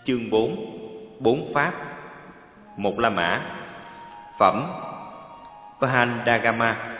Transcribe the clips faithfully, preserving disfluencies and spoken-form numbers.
Chương bốn. Bốn pháp. Một La Mã. Phẩm Vajrayana.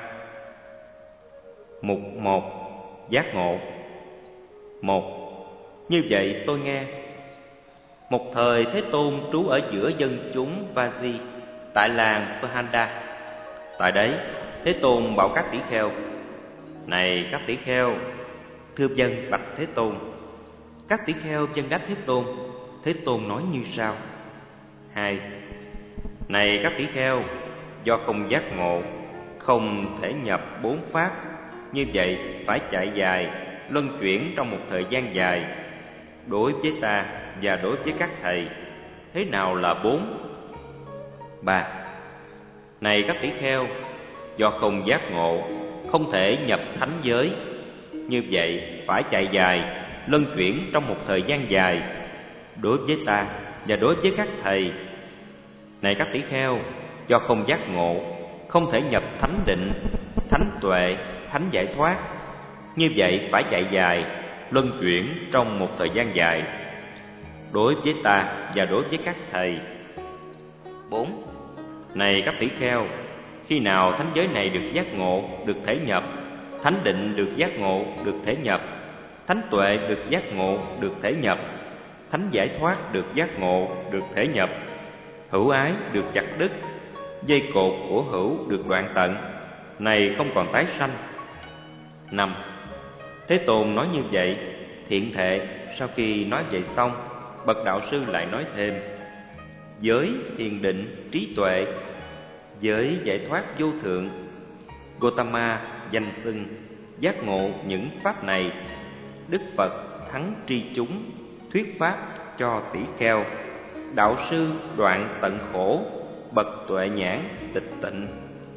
Mục một. Giác ngộ. Một. Như vậy tôi nghe. Một thời Thế Tôn trú ở giữa dân chúng Vaji tại làng Vajrayana. Tại đấy Thế Tôn bảo các tỷ kheo: Này các tỷ kheo, thưa vâng bạch Thế Tôn. Các tỷ kheo vâng đáp Thế Tôn. Thế Tôn nói như sau: Hai. Này các tỷ kheo, do không giác ngộ, không thể nhập bốn pháp, như vậy phải chạy dài, luân chuyển trong một thời gian dài. Đối với ta và đối với các thầy, thế nào là bốn? Ba. Này các tỷ kheo, do không giác ngộ, không thể nhập thánh giới, như vậy phải chạy dài, luân chuyển trong một thời gian dài. Đối với ta và đối với các thầy, này các tỷ kheo, do không giác ngộ, không thể nhập thánh định, thánh tuệ, thánh giải thoát, như vậy phải chạy dài, luân chuyển trong một thời gian dài. Đối với ta và đối với các thầy. Bốn. Này các tỷ kheo, khi nào thánh giới này được giác ngộ, được thể nhập, thánh định được giác ngộ, được thể nhập, thánh tuệ được giác ngộ, được thể nhập, thánh giải thoát được giác ngộ, được thể nhập, hữu ái được chặt đứt, dây cột của hữu được đoạn tận, này không còn tái sanh. Năm. Thế Tôn nói như vậy, thiện thệ. Sau khi nói vậy xong, bậc đạo sư lại nói thêm: Giới thiền định, trí tuệ, giới giải thoát vô thượng, Gotama danh xưng giác ngộ những pháp này. Đức Phật thắng tri chúng, thuyết pháp cho tỷ kheo. Đạo sư đoạn tận khổ, bậc tuệ nhãn tịch tịnh.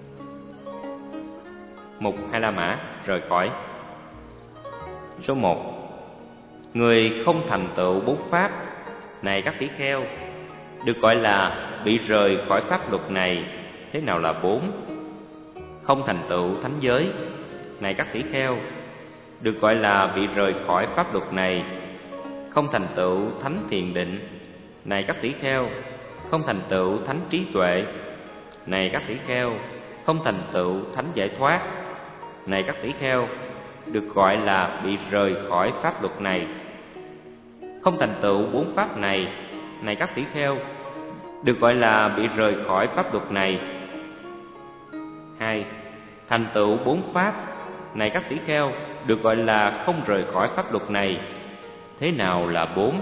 Mục Hai La Mã rời khỏi. Số một. Người không thành tựu bốn pháp, này các tỷ kheo, được gọi là bị rời khỏi pháp luật này. Thế nào là bốn? Không thành tựu thánh giới, này các tỷ kheo, được gọi là bị rời khỏi pháp luật này. Không thành tựu thánh thiền định, này các tỷ kheo, không thành tựu thánh trí tuệ, này các tỷ kheo, không thành tựu thánh giải thoát, này các tỷ kheo, được gọi là bị rời khỏi pháp luật này. Không thành tựu bốn pháp này, này các tỷ kheo, được gọi là bị rời khỏi pháp luật này. Hai. Thành tựu bốn pháp, này các tỷ kheo, được gọi là không rời khỏi pháp luật này. Thế nào là bốn?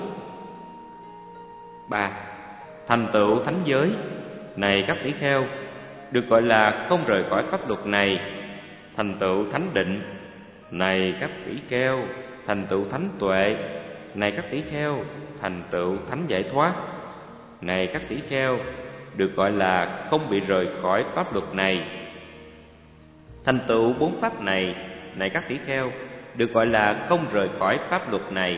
Ba. Thành tựu thánh giới, này các tỷ kheo, được gọi là không rời khỏi pháp luật này. Thành tựu thánh định, này các tỷ kheo, thành tựu thánh tuệ, này các tỷ kheo, thành tựu thánh giải thoát, này các tỷ kheo, được gọi là không bị rời khỏi pháp luật này. Thành tựu bốn pháp này, này các tỷ kheo, được gọi là không rời khỏi pháp luật này.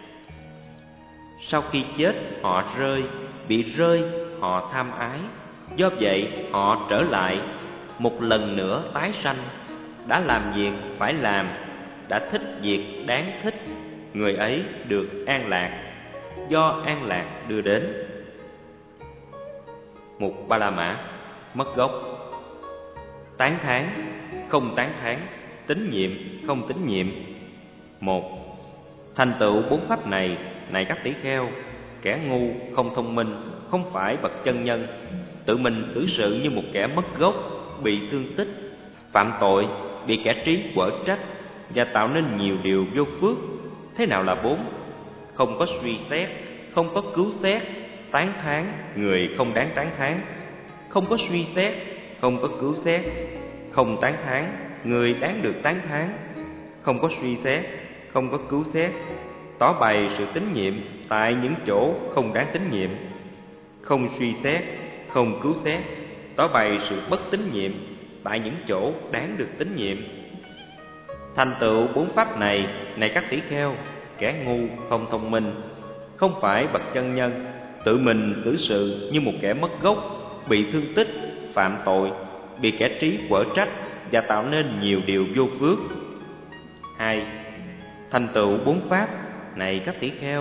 Sau khi chết họ rơi, bị rơi họ tham ái, do vậy họ trở lại, một lần nữa tái sanh. Đã làm việc phải làm, đã thích việc đáng thích, người ấy được an lạc, do an lạc đưa đến. Mục Ba La Mã. Mất gốc. Tán thán, không tán thán, tín nhiệm, không tín nhiệm. Một. Thành tựu bốn pháp này, này các tỷ kheo, kẻ ngu, không thông minh, không phải bậc chân nhân, tự mình xử sự như một kẻ mất gốc, bị thương tích, phạm tội, bị kẻ trí quở trách và tạo nên nhiều điều vô phước. Thế nào là bốn? Không có suy xét, không có cứu xét, tán thán người không đáng tán thán, không có suy xét, không có cứu xét, không tán thán người đáng được tán thán, không có suy xét, không có cứu xét, tỏ bày sự tín nhiệm tại những chỗ không đáng tín nhiệm, không suy xét, không cứu xét, tỏ bày sự bất tín nhiệm tại những chỗ đáng được tín nhiệm. Thành tựu bốn pháp này, này các tỷ kheo, kẻ ngu, không thông minh, không phải bậc chân nhân, tự mình xử sự như một kẻ mất gốc, bị thương tích, phạm tội, bị kẻ trí quở trách và tạo nên nhiều điều vô phước. Hai. Thành tựu bốn pháp, này các tỷ kheo,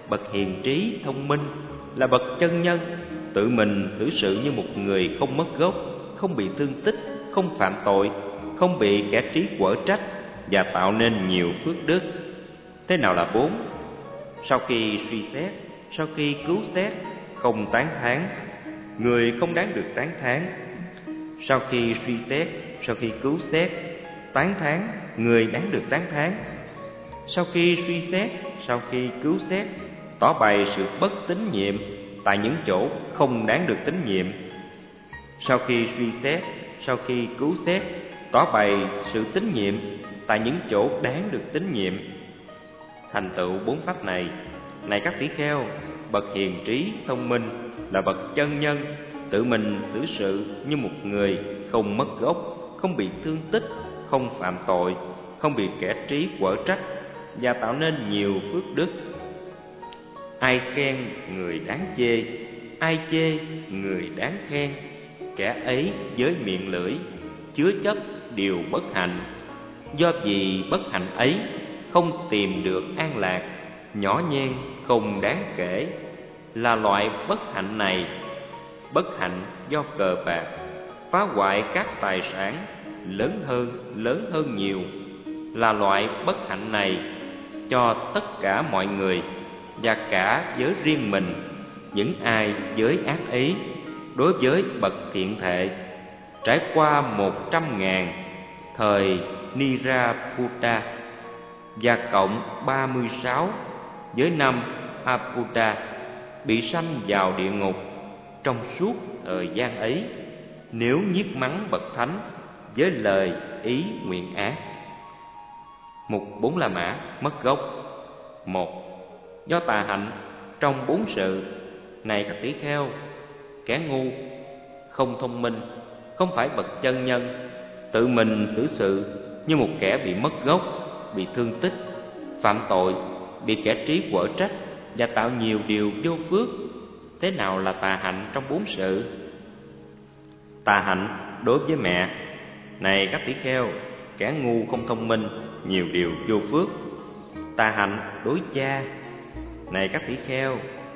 bậc hiền trí thông minh là bậc chân nhân, tự mình xử sự như một người không mất gốc, không bị thương tích, không phạm tội, không bị kẻ trí quở trách và tạo nên nhiều phước đức. Thế nào là bốn? Sau khi suy xét, sau khi cứu xét, không tán thán, người không đáng được tán thán. Sau khi suy xét, sau khi cứu xét, tán thán, người đáng được tán thán. Sau khi suy xét, sau khi cứu xét, tỏ bày sự bất tín nhiệm tại những chỗ không đáng được tín nhiệm. Sau khi suy xét, sau khi cứu xét, tỏ bày sự tín nhiệm tại những chỗ đáng được tín nhiệm. Thành tựu bốn pháp này, này các tỷ kheo, bậc hiền trí thông minh là bậc chân nhân, tự mình xử sự như một người không mất gốc, không bị thương tích, không phạm tội, không bị kẻ trí quở trách và tạo nên nhiều phước đức. Ai khen người đáng chê, ai chê người đáng khen, kẻ ấy với miệng lưỡi chứa chấp điều bất hạnh. Do vì bất hạnh ấy không tìm được an lạc, nhỏ nhen không đáng kể. Là loại bất hạnh này, bất hạnh do cờ bạc, phá hoại các tài sản, lớn hơn, lớn hơn nhiều. Là loại bất hạnh này cho tất cả mọi người và cả với riêng mình, những ai với ác ý. Đối với bậc thiện thệ, trải qua một trăm ngàn thời Niraputta và cộng ba mươi sáu với năm Aputta bị sanh vào địa ngục trong suốt thời gian ấy, nếu nhiếc mắng bậc thánh với lời ý nguyện ác. Mục bốn La Mã mất gốc. Một, do tà hạnh trong bốn sự. Này các tỷ kheo, kẻ ngu, không thông minh, không phải bậc chân nhân, tự mình xử sự như một kẻ bị mất gốc, bị thương tích, phạm tội, bị kẻ trí quở trách và tạo nhiều điều vô phước. Thế nào là tà hạnh trong bốn sự? Tà hạnh đối với mẹ. Này các tỷ kheo, kẻ ngu không thông minh, nhiều điều vô phước. Tà hạnh đối cha. Này các tỷ kheo,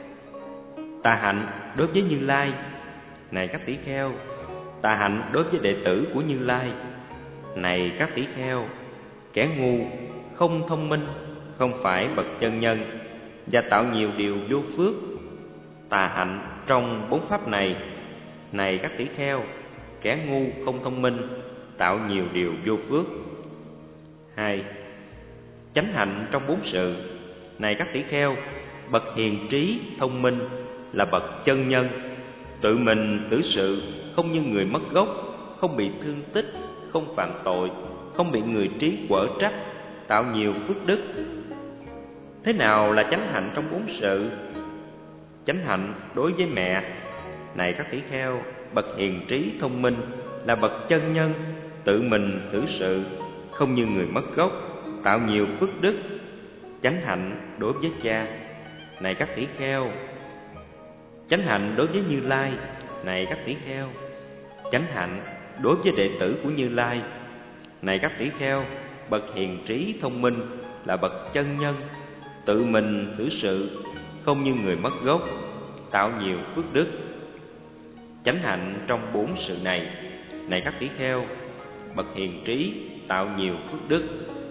tà hạnh đối với Như Lai. Này các tỷ kheo, tà hạnh đối với đệ tử của Như Lai. Này các tỷ kheo, kẻ ngu, không thông minh, không phải bậc chân nhân và tạo nhiều điều vô phước. Tà hạnh trong bốn pháp này. Này các tỷ kheo, kẻ ngu, không thông minh, tạo nhiều điều vô phước. Hai, chánh hạnh trong bốn sự. Này các tỷ kheo, bậc hiền trí thông minh là bậc chân nhân, tự mình xử sự không như người mất gốc, không bị thương tích, không phạm tội, không bị người trí quở trách, tạo nhiều phước đức. Thế nào là chánh hạnh trong bốn sự? Chánh hạnh đối với mẹ. Này các tỷ kheo, bậc hiền trí thông minh là bậc chân nhân, tự mình xử sự không như người mất gốc, tạo nhiều phước đức. Chánh hạnh đối với cha. Này các tỷ kheo, chánh hạnh đối với Như Lai. Này các tỷ kheo, chánh hạnh đối với đệ tử của Như Lai. Này các tỷ kheo, bậc hiền trí thông minh là bậc chân nhân, tự mình xử sự không như người mất gốc, tạo nhiều phước đức. Chánh hạnh trong bốn sự này. Này các tỷ kheo, bậc hiền trí tạo nhiều phước đức.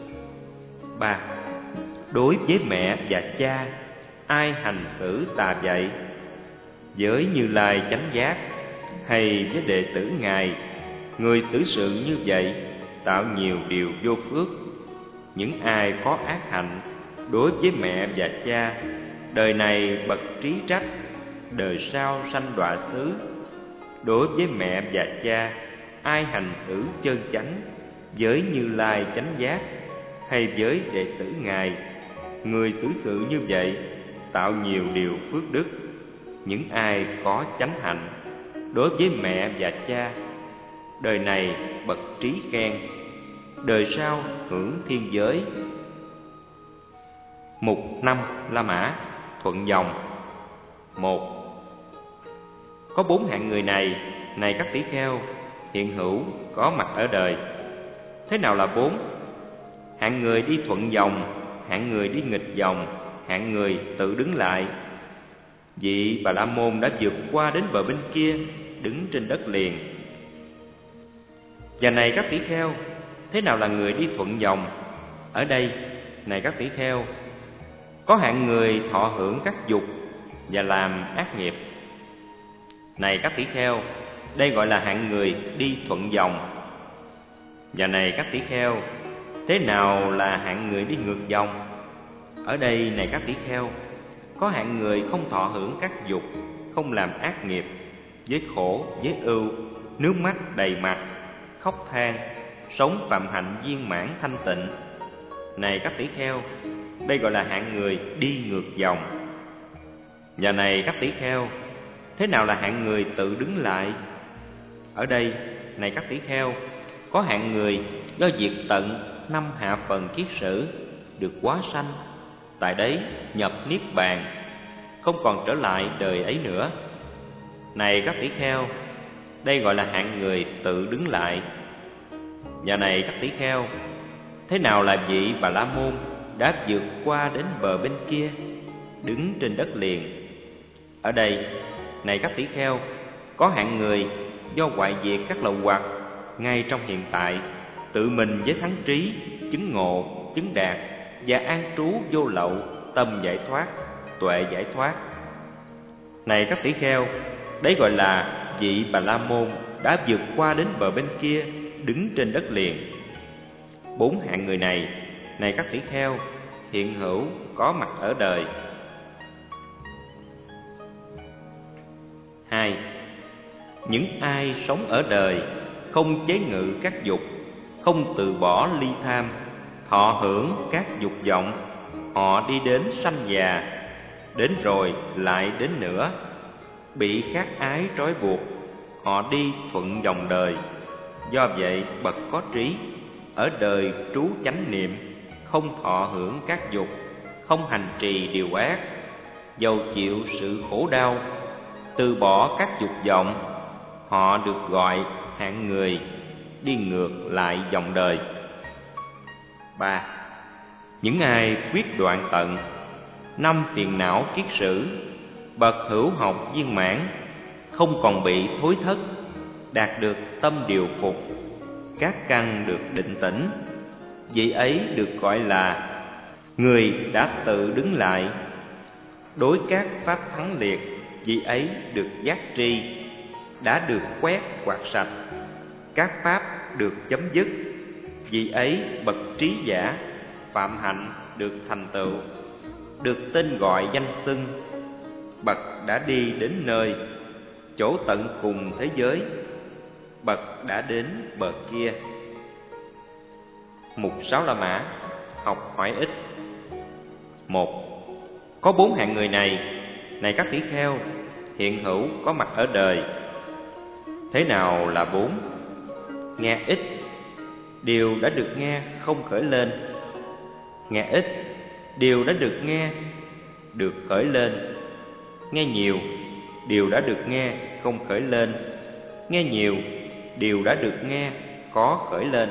Ba, đối với mẹ và cha, ai hành xử tà dạy, với Như Lai chánh giác hay với đệ tử Ngài, người xử sự như vậy tạo nhiều điều vô phước. Những ai có ác hạnh đối với mẹ và cha, đời này bậc trí trách, đời sau sanh đọa xứ. Đối với mẹ và cha, ai hành xử chân chánh, với Như Lai chánh giác hay với đệ tử Ngài, người xử sự như vậy tạo nhiều điều phước đức. Những ai có chánh hạnh đối với mẹ và cha, đời này bậc trí khen, đời sau hưởng thiên giới. Mục năm La Mã thuận dòng. Một, có bốn hạng người này. Này các tỷ kheo, hiện hữu có mặt ở đời. Thế nào là bốn? Hạng người đi thuận dòng, hạng người đi nghịch dòng, hạng người tự đứng lại. Vị Bà La Môn đã vượt qua đến bờ bên kia, đứng trên đất liền. Và này các tỷ kheo, thế nào là người đi thuận dòng? Ở đây, này các tỷ kheo, có hạng người thọ hưởng các dục và làm ác nghiệp. Này các tỷ kheo, đây gọi là hạng người đi thuận dòng. Và này các tỷ kheo, thế nào là hạng người đi ngược dòng? Ở đây, này các tỷ kheo, có hạng người không thọ hưởng các dục, không làm ác nghiệp, với khổ, với ưu, nước mắt đầy mặt, khóc than, sống phạm hạnh viên mãn thanh tịnh. Này các tỷ kheo, đây gọi là hạng người đi ngược dòng. Và này các tỷ kheo, thế nào là hạng người tự đứng lại? Ở đây, này các tỷ kheo, có hạng người do diệt tận năm hạ phần kiết sử, được hóa sanh, tại đấy nhập niết bàn, không còn trở lại đời ấy nữa. Này các tỷ kheo, đây gọi là hạng người tự đứng lại. Và này các tỷ kheo, thế nào là vị Bà La Môn đã vượt qua đến bờ bên kia, đứng trên đất liền? Ở đây, này các tỷ kheo, có hạng người do hoại diệt các lậu hoặc ngay trong hiện tại, tự mình với thắng trí, chứng ngộ, chứng đạt và an trú vô lậu, tâm giải thoát, tuệ giải thoát. Này các tỷ kheo, đấy gọi là vị Bà La Môn đã vượt qua đến bờ bên kia, đứng trên đất liền. Bốn hạng người này, này các tỷ kheo, hiện hữu có mặt ở đời. Hai, những ai sống ở đời không chế ngự các dục, không từ bỏ ly tham, thọ hưởng các dục vọng, họ đi đến sanh già, đến rồi lại đến nữa, bị khát ái trói buộc, họ đi thuận dòng đời. Do vậy bậc có trí, ở đời trú chánh niệm, không thọ hưởng các dục, không hành trì điều ác, dầu chịu sự khổ đau, từ bỏ các dục vọng, họ được gọi hạng người đi ngược lại dòng đời. Ba, những ai quyết đoạn tận năm phiền não kiết sử, bậc hữu học viên mãn, không còn bị thối thất, đạt được tâm điều phục, các căn được định tĩnh, vị ấy được gọi là người đã tự đứng lại. Đối các pháp thắng liệt, vị ấy được giác tri, đã được quét quạt sạch, các pháp được chấm dứt, vị ấy bậc trí giả, phạm hạnh được thành tựu, được tên gọi danh xưng, bậc đã đi đến nơi chỗ tận cùng thế giới, bậc đã đến bờ kia. Mục Sáu La Mã, học hỏi ít. Một, có bốn hạng người này, này các tỷ kheo, hiện hữu có mặt ở đời. Thế nào là bốn? Nghe ít, điều đã được nghe không khởi lên. Nghe ít, điều đã được nghe được khởi lên. Nghe nhiều, điều đã được nghe không khởi lên. Nghe nhiều, điều đã được nghe có khởi lên.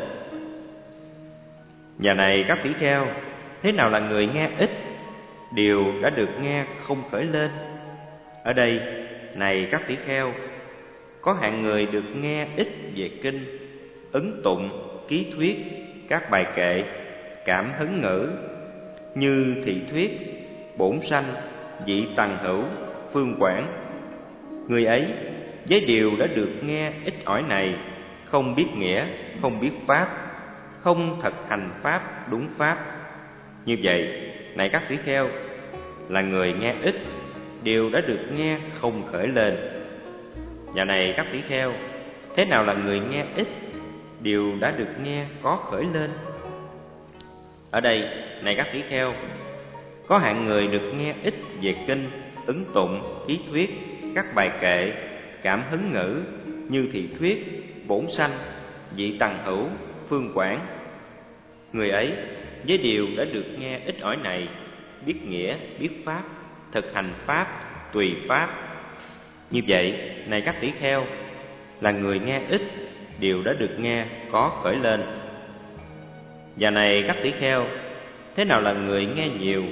Nhà này các tỷ kheo, thế nào là người nghe ít, điều đã được nghe không khởi lên? Ở đây, này các tỷ kheo, có hạng người được nghe ít về kinh, ấn tụng, ký thuyết, các bài kệ, cảm hứng ngữ, như thị thuyết, bổn sanh, vị tằng hữu, phương quảng. Người ấy với điều đã được nghe ít ỏi này, không biết nghĩa, không biết pháp, không thực hành pháp đúng pháp. Như vậy, này các tỷ kheo, là người nghe ít, điều đã được nghe không khởi lên. Nhà này các tỷ kheo, thế nào là người nghe ít, điều đã được nghe có khởi lên? Ở đây, này các tỷ kheo, có hạng người được nghe ít về kinh, ứng tụng, ký thuyết, các bài kệ, cảm hứng ngữ, như thị thuyết, bổn sanh, vị tằng hữu, phương quảng. Người ấy với điều đã được nghe ít ỏi này, biết nghĩa, biết pháp, thực hành pháp, tùy pháp. Như vậy, này các tỷ kheo, là người nghe ít, điều đã được nghe có khởi lên. Và này các tỷ kheo, thế nào là người nghe nhiều,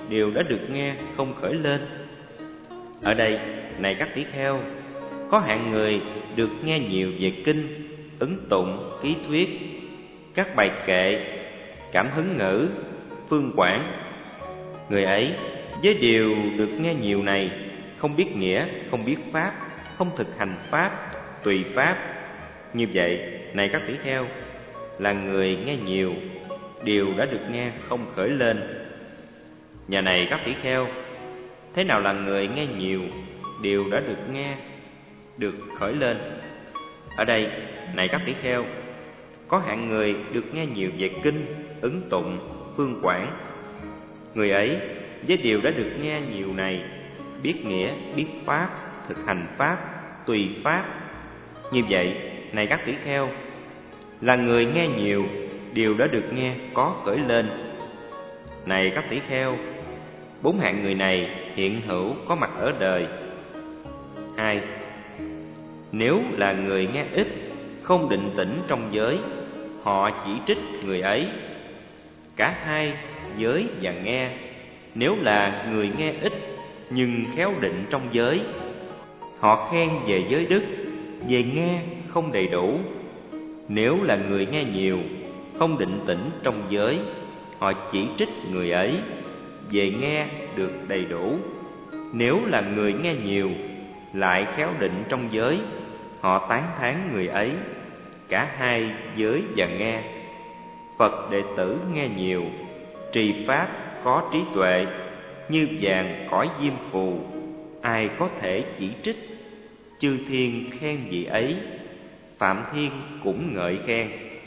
đều đã được nghe không khởi lên. Ở đây, này các tỷ kheo, có hạng người được nghe nhiều về kinh, ứng tụng, ký thuyết, các bài kệ, cảm hứng ngữ, phương quảng. Người ấy với điều được nghe nhiều này, không biết nghĩa, không biết pháp, không thực hành pháp, tùy pháp. Như vậy, này các tỷ kheo, là người nghe nhiều, điều đã được nghe không khởi lên. Nhà này các tỷ kheo, thế nào là người nghe nhiều, điều đã được nghe, được khởi lên? Ở đây, này các tỷ kheo, có hạng người được nghe nhiều về kinh, ứng tụng, phương quảng. Người ấy với điều đã được nghe nhiều này, biết nghĩa, biết pháp, thực hành pháp, tùy pháp. Như vậy, này các tỷ kheo, là người nghe nhiều, điều đã được nghe có khởi lên. Này các tỷ kheo, bốn hạng người này hiện hữu có mặt ở đời. Hai, nếu là người nghe ít, không định tĩnh trong giới, họ chỉ trích người ấy. Cả hai giới và nghe, nếu là người nghe ít nhưng khéo định trong giới, họ khen về giới đức, về nghe không đầy đủ. Nếu là người nghe nhiều, không định tĩnh trong giới, họ chỉ trích người ấy, về nghe được đầy đủ. Nếu là người nghe nhiều, lại khéo định trong giới, họ tán thán người ấy. Cả hai giới và nghe. Phật đệ tử nghe nhiều, trì pháp có trí tuệ, như vàng cõi diêm phù, ai có thể chỉ trích. Chư thiên khen vị ấy, Phạm Thiên cũng ngợi khen.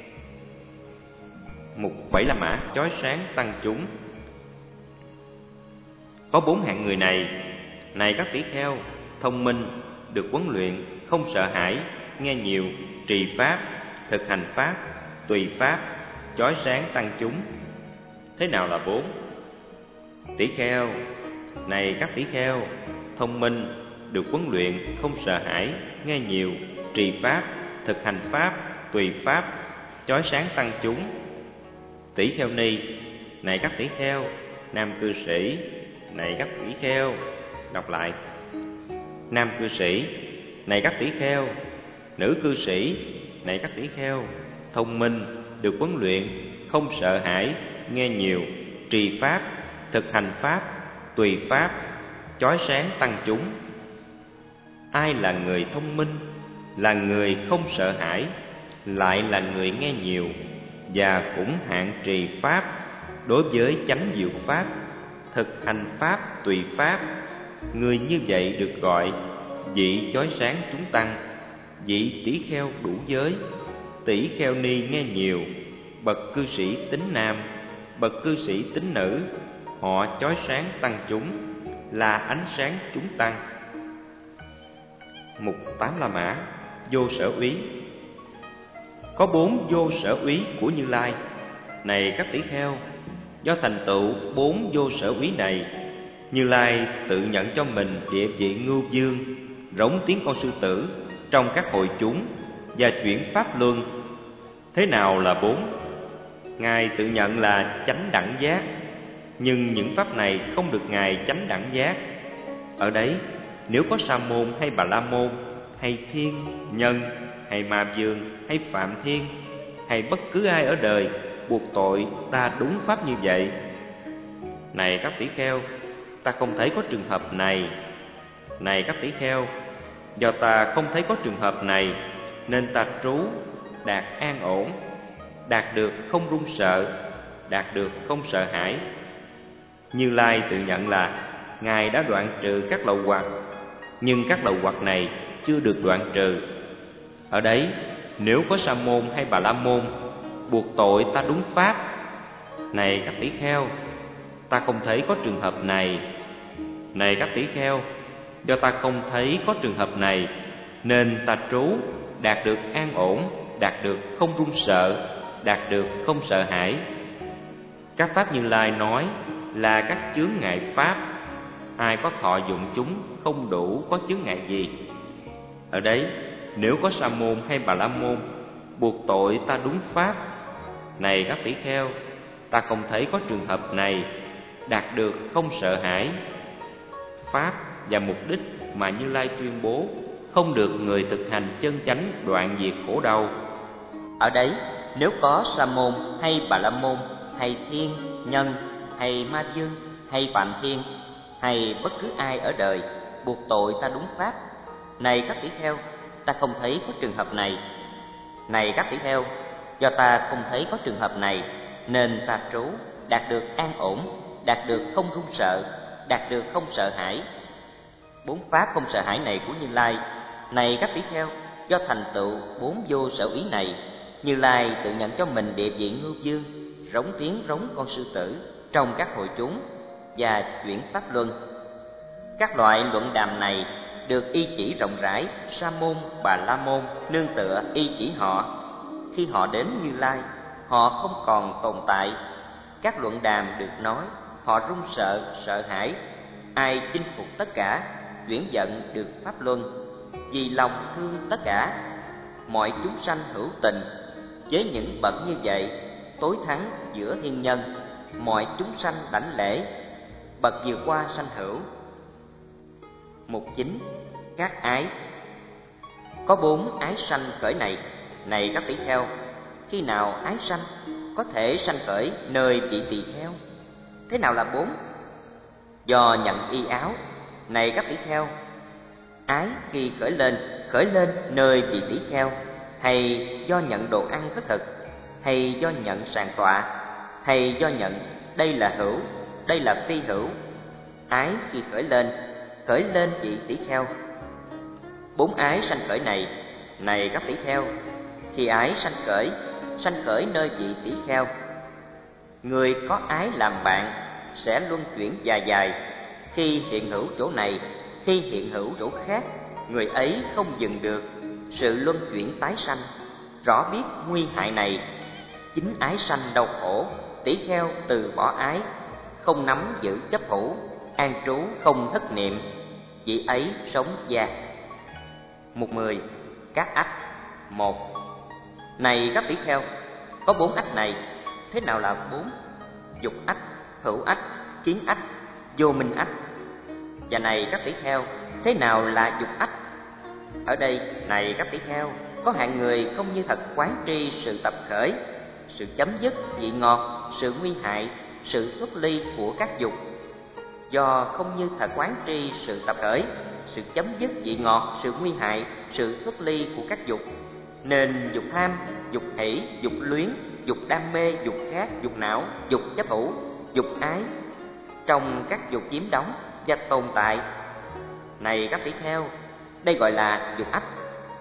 Mục Bảy La Mã chói sáng tăng chúng. Có bốn hạng người này, này các tỷ kheo, thông minh, được huấn luyện, không sợ hãi, nghe nhiều, trì pháp, thực hành pháp, tùy pháp, chói sáng tăng chúng. Thế nào là bốn? Tỷ kheo, này các tỷ kheo, thông minh, được huấn luyện, không sợ hãi, nghe nhiều, trì pháp, thực hành pháp, tùy pháp, chói sáng tăng chúng. Tỷ kheo ni, này các tỷ kheo, nam cư sĩ, này các tỷ kheo. Đọc lại. Nam cư sĩ, này các tỷ kheo, nữ cư sĩ, này các tỷ kheo, thông minh, được huấn luyện, không sợ hãi, nghe nhiều, trì pháp, thực hành pháp, tùy pháp, chói sáng tăng chúng. Ai là người thông minh, là người không sợ hãi, lại là người nghe nhiều, và cũng hạn trì pháp đối với chánh diệu pháp, thực hành pháp tùy pháp. Người như vậy được gọi vị chói sáng chúng tăng, vị tỷ kheo đủ giới, tỷ kheo ni nghe nhiều, bậc cư sĩ tính nam, bậc cư sĩ tính nữ. Họ chói sáng tăng chúng, là ánh sáng chúng tăng. Mục Tám La Mã vô sở úy. Có bốn vô sở úy của Như Lai. Này các tỷ kheo, do thành tựu bốn vô sở úy này, Như Lai tự nhận cho mình địa vị ngưu dương, rống tiếng con sư tử trong các hội chúng và chuyển pháp luân. Thế nào là bốn? Ngài tự nhận là chánh đẳng giác, nhưng những pháp này không được Ngài chánh đẳng giác. Ở đấy, nếu có Sa môn hay Bà La môn, hay thiên, nhân, hay Ma vương, hay Phạm Thiên, hay bất cứ ai ở đời buộc tội ta đúng pháp như vậy, này các tỷ kheo, ta không thấy có trường hợp này. Này các tỷ kheo, do ta không thấy có trường hợp này, nên ta trú đạt an ổn, đạt được không run sợ, đạt được không sợ hãi. Như Lai tự nhận là Ngài đã đoạn trừ các lậu hoặc, nhưng các lậu hoặc này chưa được đoạn trừ. Ở đấy, nếu có Sa môn hay Bà La môn buộc tội ta đúng pháp, này các tỷ kheo, ta không thấy có trường hợp này. Này các tỷ kheo, do ta không thấy có trường hợp này, nên ta trú đạt được an ổn, đạt được không run sợ, đạt được không sợ hãi. Các pháp Như Lai nói là các chướng ngại pháp, ai có thọ dụng chúng không đủ có chướng ngại gì. Ở đấy, nếu có Sa môn hay Bà La môn buộc tội ta đúng pháp, này các tỷ kheo, ta không thấy có trường hợp này, đạt được không sợ hãi. Pháp và mục đích mà Như Lai tuyên bố không được người thực hành chân chánh đoạn diệt khổ đau. Ở đấy, nếu có sa môn hay bà la môn hay thiên nhân hay ma dương hay phạm thiên hay bất cứ ai ở đời buộc tội ta đúng pháp, này các tỷ kheo, ta không thấy có trường hợp này. Này các tỷ kheo, do ta không thấy có trường hợp này nên ta trú đạt được an ổn, đạt được không run sợ, đạt được không sợ hãi. Bốn pháp không sợ hãi này của Như Lai, này các tỷ kheo, do thành tựu bốn vô sở ý này, Như Lai tự nhận cho mình địa vị ngưu dương, rống tiếng rống con sư tử trong các hội chúng và chuyển pháp luân. Các loại luận đàm này được y chỉ rộng rãi, sa môn, bà la môn nương tựa y chỉ họ. Khi họ đến Như Lai, họ không còn tồn tại. Các luận đàm được nói, họ run sợ, sợ hãi. Ai chinh phục tất cả, chuyển giận được pháp luân, vì lòng thương tất cả. Mọi chúng sanh hữu tình, với những bậc như vậy, tối thắng giữa thiên nhân. Mọi chúng sanh đảnh lễ, bậc vừa qua sanh hữu. Mục chính, các ái. Có bốn ái sanh khởi này, này các tỷ kheo. Khi nào ái sanh, có thể sanh khởi nơi vị tỳ kheo. Thế nào là bốn? Do nhận y áo, này các tỷ kheo. Ái khi khởi lên, khởi lên nơi vị tỷ kheo, hay do nhận đồ ăn khất thực, hay do nhận sàng tọa, hay do nhận đây là hữu, đây là phi hữu. Ái khi khởi lên, khởi lên vị tỷ kheo. Bốn ái sanh khởi này, này các tỷ kheo, khi ái sanh khởi, sanh khởi nơi vị tỷ kheo. Người có ái làm bạn sẽ luân chuyển dài dài, khi hiện hữu chỗ này, khi hiện hữu chỗ khác, người ấy không dừng được sự luân chuyển tái sanh. Rõ biết nguy hại này, chính ái sanh đau khổ. Tỷ kheo từ bỏ ái, không nắm giữ chấp thủ, an trú không thất niệm, vị ấy sống gia. Mục mười, các ách. Một, này các tỷ kheo, có bốn ách này. Thế nào là bốn? Dục ách, hữu ách, kiến ách, vô minh ách. Và này các tỷ kheo, thế nào là dục ách? Ở đây, này các tỷ kheo, có hạng người không như thật quán tri sự tập khởi, sự chấm dứt vị ngọt, sự nguy hại, sự xuất ly của các dục. Do không như thật quán tri sự tập khởi, sự chấm dứt vị ngọt, sự nguy hại, sự xuất ly của các dục, nên dục tham, dục hỷ, dục luyến, dục đam mê, dục khát, dục não, dục chấp thủ, dục ái trong các dục chiếm đóng và tồn tại. Này các tỷ kheo, đây gọi là dục ách.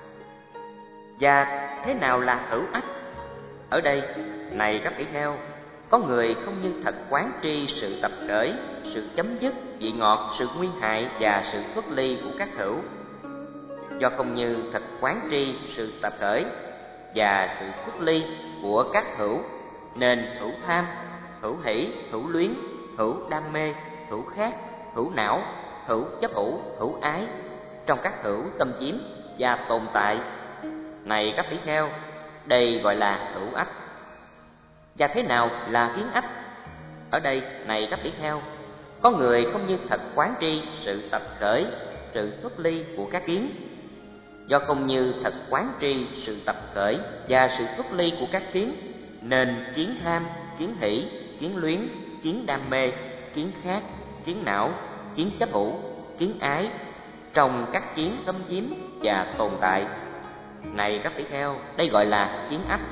Và thế nào là hữu ách? Ở đây, này các tỷ kheo, có người không như thật quán tri sự tập khởi, sự chấm dứt vị ngọt, sự nguy hại và sự xuất ly của các hữu. Do không như thật quán tri sự tập khởi và sự xuất ly của các hữu, nên hữu tham, hữu hỷ, hữu luyến, hữu đam mê, hữu khát, hữu não, hữu chấp thủ, hữu ái trong các hữu xâm chiếm và tồn tại. Này các tỷ kheo, đây gọi là hữu ách. Và thế nào là kiến ách? Ở đây, này các tỷ kheo, có người không như thật quán tri sự tập khởi, sự xuất ly của các kiến. Do không như thật quán tri sự tập khởi và sự xuất ly của các kiến, nên kiến tham, kiến hỷ, kiến luyến, kiến đam mê, kiến khát, kiến não, kiến chấp thủ, kiến ái trong các kiến xâm chiếm và tồn tại. Này các tỷ kheo, đây gọi là kiến ách.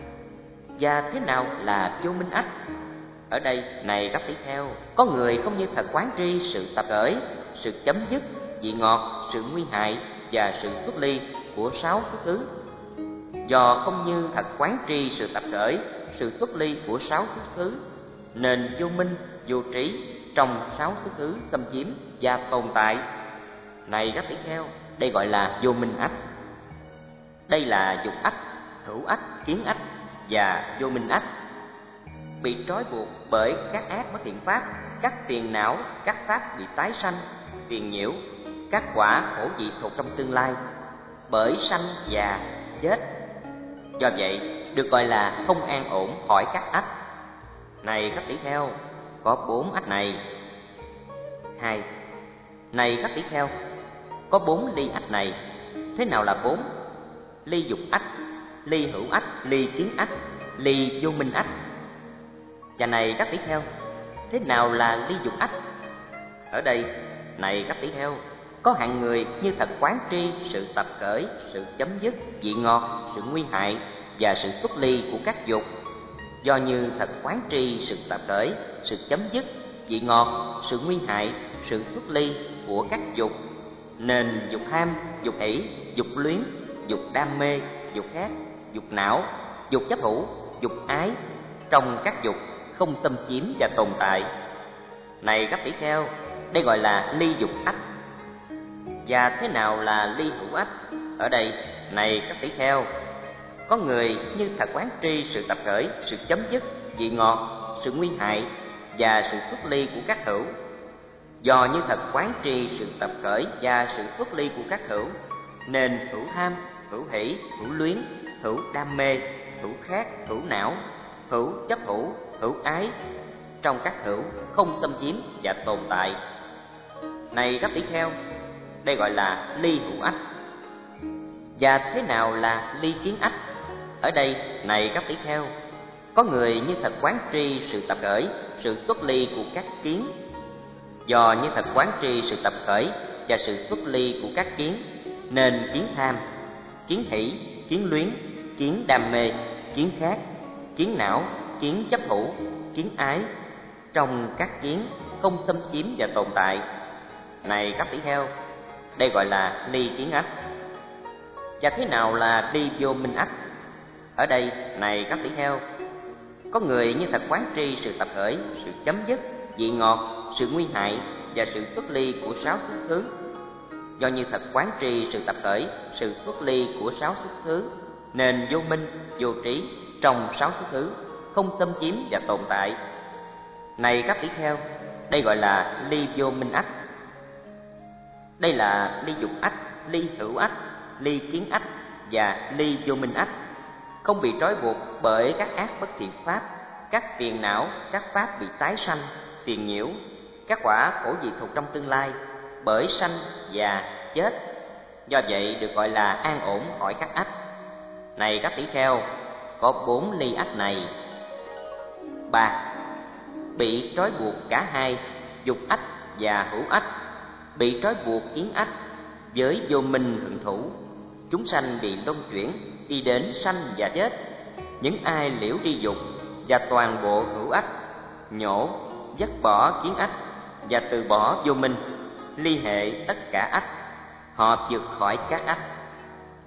Và thế nào là vô minh ách? Ở đây, này các tỷ kheo, có người không như thật quán tri sự tập khởi, sự chấm dứt vị ngọt, sự nguy hại và sự xuất ly của sáu xuất xứ. Do không như thật quán tri sự tập khởi, sự xuất ly của sáu xuất xứ, nên vô minh, vô trí trong sáu xuất xứ xâm chiếm và tồn tại. Này các tỷ kheo, đây gọi là vô minh ách. Đây là dục ách, hữu ách, kiến ách và vô minh ách. Bị trói buộc bởi các ác bất thiện pháp, các phiền não, các pháp bị tái sanh, phiền nhiễu, các quả khổ dị thuộc trong tương lai, bởi sanh già chết. Do vậy được gọi là không an ổn khỏi các ách. Này các tỷ kheo, có bốn ách này. Hai. Này các tỷ kheo, có bốn ly ách này. Thế nào là bốn? Ly dục ách, ly hữu ách, ly kiến ách, ly vô minh ách. Và này các tỷ kheo, thế nào là ly dục ách? Ở đây, này các tỷ kheo, có hạng người như thật quán tri sự tập khởi, sự chấm dứt, vị ngọt, sự nguy hại và sự xuất ly của các dục. Do như thật quán tri sự tập khởi, sự chấm dứt, vị ngọt, sự nguy hại, sự xuất ly của các dục, nên dục tham, dục hỷ, dục luyến, dục đam mê, dục khát, dục não, dục chấp hữu, dục ái trong các dục không xâm chiếm và tồn tại. Này các tỷ kheo, đây gọi là ly dục ách. Và thế nào là ly hữu ách? Ở đây, này các tỷ kheo, có người như thật quán tri sự tập khởi, sự chấm dứt, vị ngọt, sự nguy hại và sự xuất ly của các hữu. Do như thật quán tri sự tập khởi và sự xuất ly của các hữu, nên hữu tham, hữu hỷ, hữu luyến, hữu đam mê, hữu khát, hữu não, hữu chấp hữu, hữu ái trong các hữu không xâm chiếm và tồn tại. Này các tỷ kheo, đây gọi là ly hữu ách. Và thế nào là ly kiến ách? Ở đây, này các tỷ kheo, có người như thật quán tri sự tập khởi, sự xuất ly của các kiến. Do như thật quán tri sự tập khởi và sự xuất ly của các kiến, nên kiến tham, kiến hỷ, kiến luyến, kiến đam mê, kiến khát, kiến não, kiến chấp hữu, kiến ái trong các kiến không xâm chiếm và tồn tại. Này các tỷ kheo, đây gọi là ly kiến ách. Và thế nào là ly vô minh ách? Ở đây, này các tỷ kheo, có người như thật quán tri sự tập khởi, sự chấm dứt, vị ngọt, sự nguy hại và sự xuất ly của sáu xuất thứ. Do như thật quán tri sự tập khởi, sự xuất ly của sáu xuất thứ, nên vô minh, vô trí trong sáu xuất thứ không xâm chiếm và tồn tại. Này các tỷ kheo, đây gọi là ly vô minh ách. Đây là ly dục ách, ly hữu ách, ly kiến ách và ly vô minh ách, không bị trói buộc bởi các ác bất thiện pháp, các phiền não, các pháp bị tái sanh, phiền nhiễu, các quả khổ diệt thuộc trong tương lai bởi sanh, già, chết. Do vậy được gọi là an ổn khỏi các ách. Này các tỷ kheo, có bốn ly ách này. Ba. Bị trói buộc cả hai, dục ách và hữu ách. Bị trói buộc kiến ách với vô minh hưởng thủ, chúng sanh bị luân chuyển đi đến sanh và chết. Những ai liễu tri dục và toàn bộ hữu ách, nhổ, dứt bỏ kiến ách và từ bỏ vô minh, ly hệ tất cả ách, họ vượt khỏi các ách.